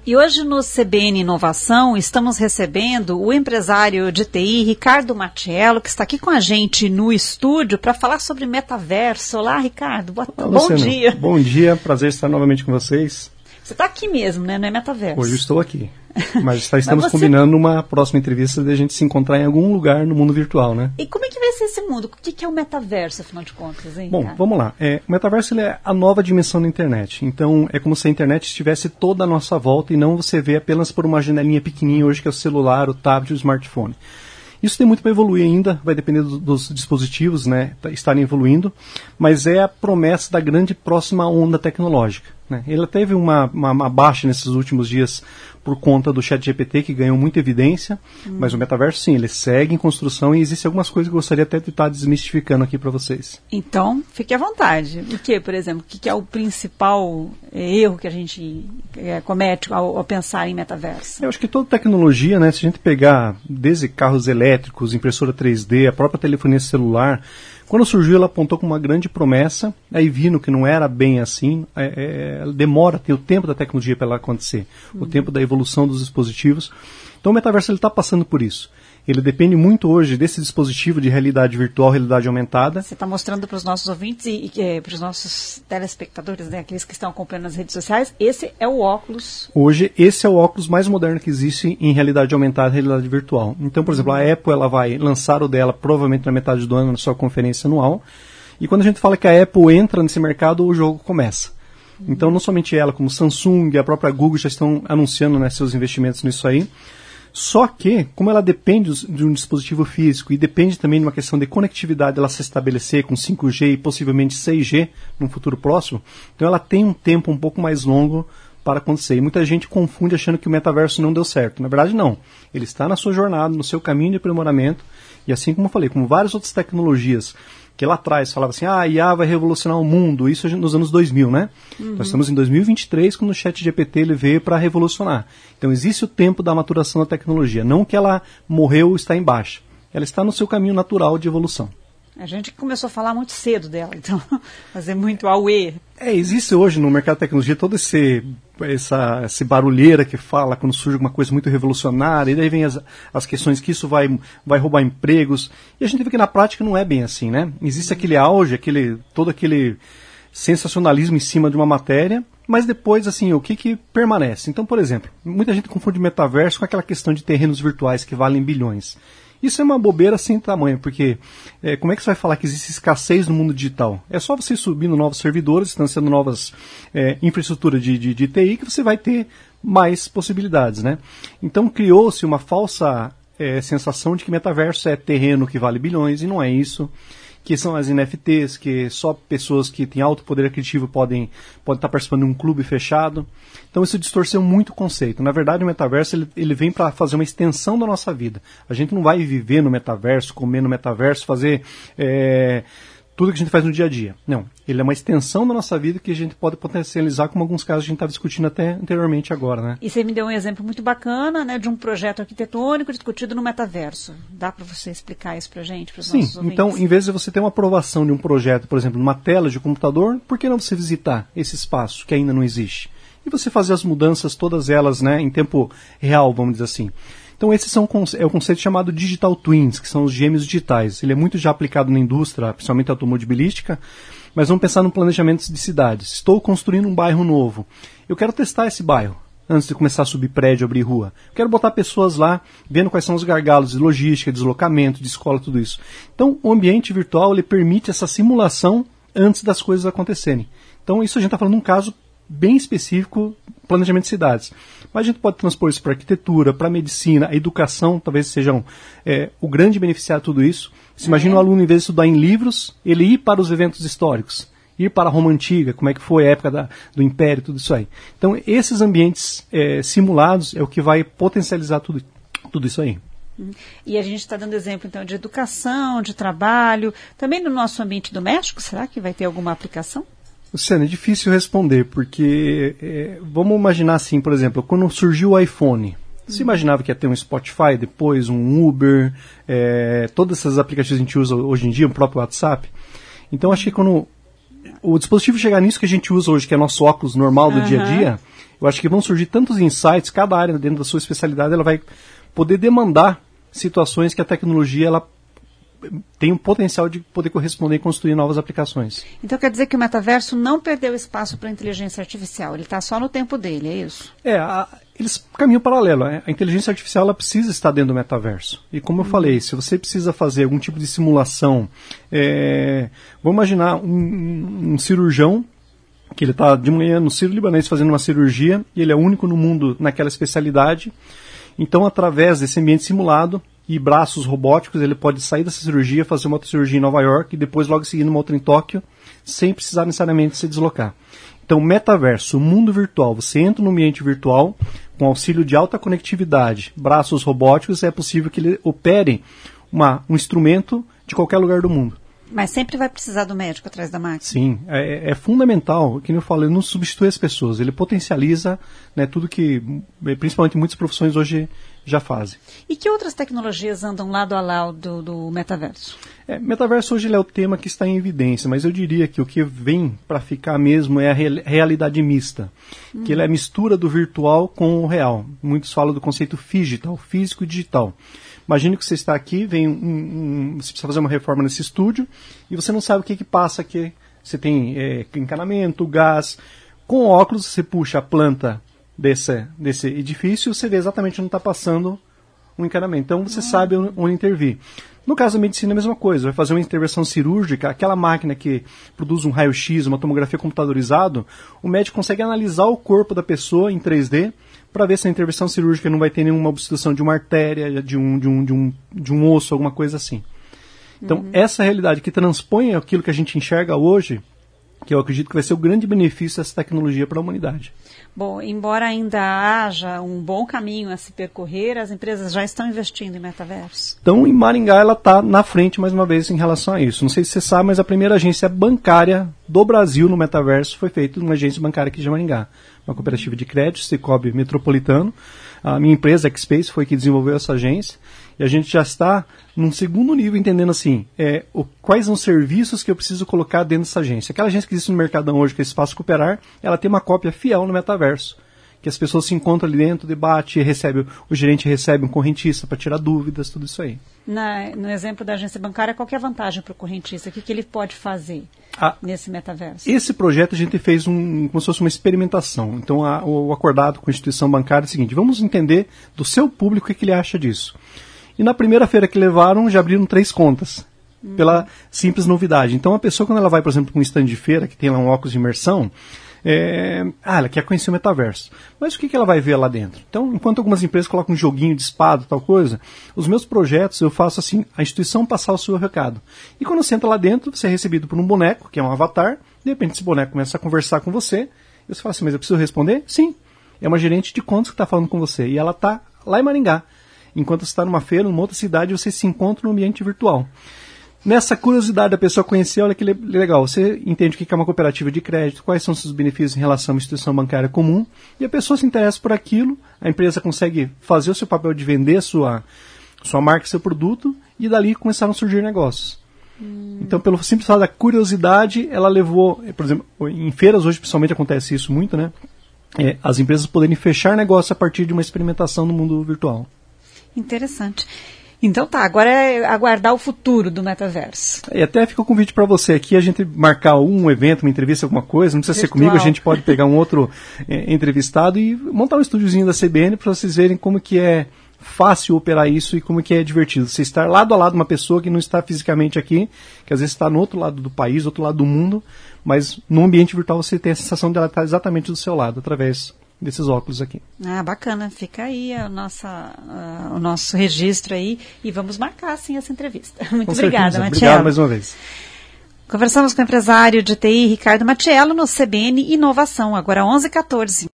E hoje no CBN Inovação estamos recebendo o empresário de TI, Ricardo Mattiello, que está aqui com a gente no estúdio para falar sobre metaverso. Olá, Ricardo. Bom dia. Bom dia, prazer estar novamente com vocês. Você está aqui mesmo, né? Não é metaverso. Hoje eu estou aqui. Mas estamos combinando uma próxima entrevista de a gente se encontrar em algum lugar no mundo virtual, né? E como é que vai ser esse mundo? O que é o metaverso, afinal de contas, hein? Bom, vamos lá. O metaverso ele é a nova dimensão da internet. Então, é como se a internet estivesse toda à nossa volta e não você vê apenas por uma janelinha pequenininha hoje que é o celular, o tablet, o smartphone. Isso tem muito para evoluir ainda, vai depender dos dispositivos, né, estarem evoluindo, mas é a promessa da grande próxima onda tecnológica, né? Ela teve uma baixa nesses últimos dias por conta do ChatGPT, que ganhou muita evidência, mas o metaverso, sim, ele segue em construção e existem algumas coisas que eu gostaria até de estar desmistificando aqui para vocês. Então, fique à vontade. O que, por exemplo, o que é o principal erro que a gente comete ao pensar em metaverso? Eu acho que toda tecnologia, né, se a gente pegar desde carros elétricos, impressora 3D, a própria telefonia celular, quando surgiu ela apontou com uma grande promessa, aí vindo que não era bem assim, demora, tem o tempo da tecnologia para ela acontecer, o tempo da evolução dos dispositivos. Então o metaverso está passando por isso. Ele depende muito hoje desse dispositivo de realidade virtual, realidade aumentada. Você está mostrando para os nossos ouvintes e para os nossos telespectadores, né, aqueles que estão acompanhando nas redes sociais, esse é o óculos. Hoje, esse é o óculos mais moderno que existe em realidade aumentada e realidade virtual. Então, por exemplo, a Apple ela vai lançar o dela provavelmente na metade do ano, na sua conferência anual. E quando a gente fala que a Apple entra nesse mercado, o jogo começa. Então, não somente ela, como Samsung, a própria Google já estão anunciando, né, seus investimentos nisso aí. Só que, como ela depende de um dispositivo físico e depende também de uma questão de conectividade, ela se estabelecer com 5G e possivelmente 6G no futuro próximo, então ela tem um tempo um pouco mais longo para acontecer. E muita gente confunde achando que o metaverso não deu certo. Na verdade, não. Ele está na sua jornada, no seu caminho de aprimoramento, e assim como eu falei, como várias outras tecnologias que lá atrás falava assim, a IA vai revolucionar o mundo, isso nos anos 2000, né? Nós estamos em 2023, quando o ChatGPT ele veio para revolucionar. Então existe o tempo da maturação da tecnologia, não que ela morreu ou está em baixa. Ela está no seu caminho natural de evolução. A gente começou a falar muito cedo dela, então fazer muito auê. Existe hoje no mercado de tecnologia todo esse barulheira que fala quando surge alguma coisa muito revolucionária, e daí vem as questões que isso vai roubar empregos, e a gente vê que na prática não é bem assim, né? Existe aquele auge, todo aquele sensacionalismo em cima de uma matéria, mas depois, assim, o que permanece? Então, por exemplo, muita gente confunde metaverso com aquela questão de terrenos virtuais que valem bilhões. Isso é uma bobeira sem tamanho, porque como é que você vai falar que existe escassez no mundo digital? É só você subindo novos servidores, estão sendo novas infraestruturas de TI, que você vai ter mais possibilidades, né? Então criou-se uma falsa sensação de que metaverso é terreno que vale bilhões, e não é isso. Que são as NFTs, que só pessoas que têm alto poder aquisitivo podem estar participando de um clube fechado. Então isso distorceu muito o conceito. Na verdade, o metaverso ele vem para fazer uma extensão da nossa vida. A gente não vai viver no metaverso, comer no metaverso, fazer tudo que a gente faz no dia a dia. Não, ele é uma extensão da nossa vida que a gente pode potencializar, como alguns casos a gente estava discutindo até anteriormente agora, né? E você me deu um exemplo muito bacana, né, de um projeto arquitetônico discutido no metaverso. Dá para você explicar isso para a gente, para os nossos ouvintes? Então, em vez de você ter uma aprovação de um projeto, por exemplo, numa tela de computador, por que não você visitar esse espaço que ainda não existe? E você fazer as mudanças, todas elas, né, em tempo real, vamos dizer assim. Então esse é o conceito chamado Digital Twins, que são os gêmeos digitais. Ele é muito já aplicado na indústria, principalmente automobilística, mas vamos pensar no planejamento de cidades. Estou construindo um bairro novo. Eu quero testar esse bairro antes de começar a subir prédio, abrir rua. Eu quero botar pessoas lá, vendo quais são os gargalos de logística, deslocamento, de escola, tudo isso. Então o ambiente virtual ele permite essa simulação antes das coisas acontecerem. Então isso a gente está falando de um caso bem específico, planejamento de cidades. Mas a gente pode transpor isso para a arquitetura, para a medicina, a educação, talvez sejam o grande beneficiário de tudo isso. Você imagina um aluno, em vez de estudar em livros, ele ir para os eventos históricos, ir para a Roma Antiga, como é que foi a época do Império, tudo isso aí. Então, esses ambientes simulados é o que vai potencializar tudo isso aí. E a gente está dando exemplo, então, de educação, de trabalho, também no nosso ambiente doméstico, será que vai ter alguma aplicação? Luciana, é difícil responder, porque vamos imaginar assim, por exemplo, quando surgiu o iPhone, você imaginava que ia ter um Spotify, depois um Uber, todas essas aplicativos que a gente usa hoje em dia, o próprio WhatsApp. Então, acho que quando o dispositivo chegar nisso que a gente usa hoje, que é nosso óculos normal do dia a dia, Eu acho que vão surgir tantos insights, cada área dentro da sua especialidade ela vai poder demandar situações que a tecnologia ela tem um potencial de poder corresponder e construir novas aplicações. Então quer dizer que o metaverso não perdeu espaço para a inteligência artificial, ele está só no tempo dele, é isso? Eles caminham paralelo. A inteligência artificial ela precisa estar dentro do metaverso. E como eu falei, se você precisa fazer algum tipo de simulação, vamos imaginar um cirurgião que ele está de manhã no Sírio-Libanês fazendo uma cirurgia e ele é único no mundo naquela especialidade. Então, através desse ambiente simulado e braços robóticos, ele pode sair dessa cirurgia, fazer uma outra cirurgia em Nova York e depois logo seguindo uma outra em Tóquio, sem precisar necessariamente se deslocar. Então, metaverso, mundo virtual, você entra no ambiente virtual, com auxílio de alta conectividade, braços robóticos, é possível que ele opere um instrumento de qualquer lugar do mundo. Mas sempre vai precisar do médico atrás da máquina. Sim, é fundamental, como eu falo, ele não substitui as pessoas, ele potencializa, né, tudo que, principalmente muitas profissões hoje já fazem. E que outras tecnologias andam lado a lado do metaverso? Metaverso hoje ele é o tema que está em evidência, mas eu diria que o que vem para ficar mesmo é a realidade mista, que ele é a mistura do virtual com o real. Muitos falam do conceito digital, físico e digital. Imagine que você está aqui, você precisa fazer uma reforma nesse estúdio e você não sabe o que passa aqui. Você tem encanamento, gás. Com óculos, você puxa a planta desse edifício, você vê exatamente onde está passando o encanamento. Então, você sabe onde intervir. No caso da medicina, é a mesma coisa. Vai fazer uma intervenção cirúrgica, aquela máquina que produz um raio-x, uma tomografia computadorizado, o médico consegue analisar o corpo da pessoa em 3D para ver se a intervenção cirúrgica não vai ter nenhuma obstrução de uma artéria, de um osso, alguma coisa assim. Então, essa realidade que transpõe aquilo que a gente enxerga hoje, que eu acredito que vai ser o grande benefício dessa tecnologia para a humanidade. Bom, embora ainda haja um bom caminho a se percorrer, as empresas já estão investindo em metaverso. Então, em Maringá, ela está na frente, mais uma vez, em relação a isso. Não sei se você sabe, mas a primeira agência bancária do Brasil no metaverso foi feita numa agência bancária aqui de Maringá. Uma cooperativa de crédito, Cicobi Metropolitano. A minha empresa, Xspace, foi que desenvolveu essa agência. E a gente já está num segundo nível entendendo assim, quais são os serviços que eu preciso colocar dentro dessa agência. Aquela agência que existe no Mercadão hoje, que é Espaço Cooperar, ela tem uma cópia fiel no metaverso. Que as pessoas se encontram ali dentro, debate, o gerente recebe um correntista para tirar dúvidas, tudo isso aí. No exemplo da agência bancária, qual que é a vantagem para o correntista? O que ele pode fazer nesse metaverso? Esse projeto a gente fez como se fosse uma experimentação. Então, o acordado com a instituição bancária é o seguinte, vamos entender do seu público o que ele acha disso. E na primeira feira que levaram, já abriram 3 contas, pela simples novidade. Então, a pessoa, quando ela vai, por exemplo, para um stand de feira, que tem lá um óculos de imersão, ela quer conhecer o metaverso. Mas o que ela vai ver lá dentro? Então, enquanto algumas empresas colocam um joguinho de espada, tal coisa, os meus projetos eu faço assim, a instituição passar o seu recado. E quando você entra lá dentro, você é recebido por um boneco, que é um avatar, de repente esse boneco começa a conversar com você, e você fala assim, mas eu preciso responder? Sim. É uma gerente de contas que está falando com você, e ela está lá em Maringá. Enquanto você está numa feira, numa outra cidade, você se encontra no ambiente virtual. Nessa curiosidade da pessoa conhecer, olha que legal, você entende o que é uma cooperativa de crédito, quais são os seus benefícios em relação a uma instituição bancária comum, e a pessoa se interessa por aquilo, a empresa consegue fazer o seu papel de vender sua marca, seu produto, e dali começaram a surgir negócios. Então, pelo simples fato da curiosidade, ela levou, por exemplo, em feiras hoje principalmente acontece isso muito, né? As empresas poderem fechar negócio a partir de uma experimentação no mundo virtual. Interessante. Então tá, agora é aguardar o futuro do metaverso. E até fica o convite para você aqui, a gente marcar um evento, uma entrevista, alguma coisa, não precisa ser comigo, a gente pode pegar um outro entrevistado e montar um estúdiozinho da CBN para vocês verem como que é fácil operar isso e como que é divertido. Você estar lado a lado uma pessoa que não está fisicamente aqui, que às vezes está no outro lado do país, outro lado do mundo, mas no ambiente virtual você tem a sensação de ela estar exatamente do seu lado, através desses óculos aqui. Bacana. Fica aí o nosso registro aí e vamos marcar, sim, essa entrevista. Muito obrigada, Matiello. Obrigado mais uma vez. Conversamos com o empresário de TI, Ricardo Matiello, no CBN Inovação, agora 11h14.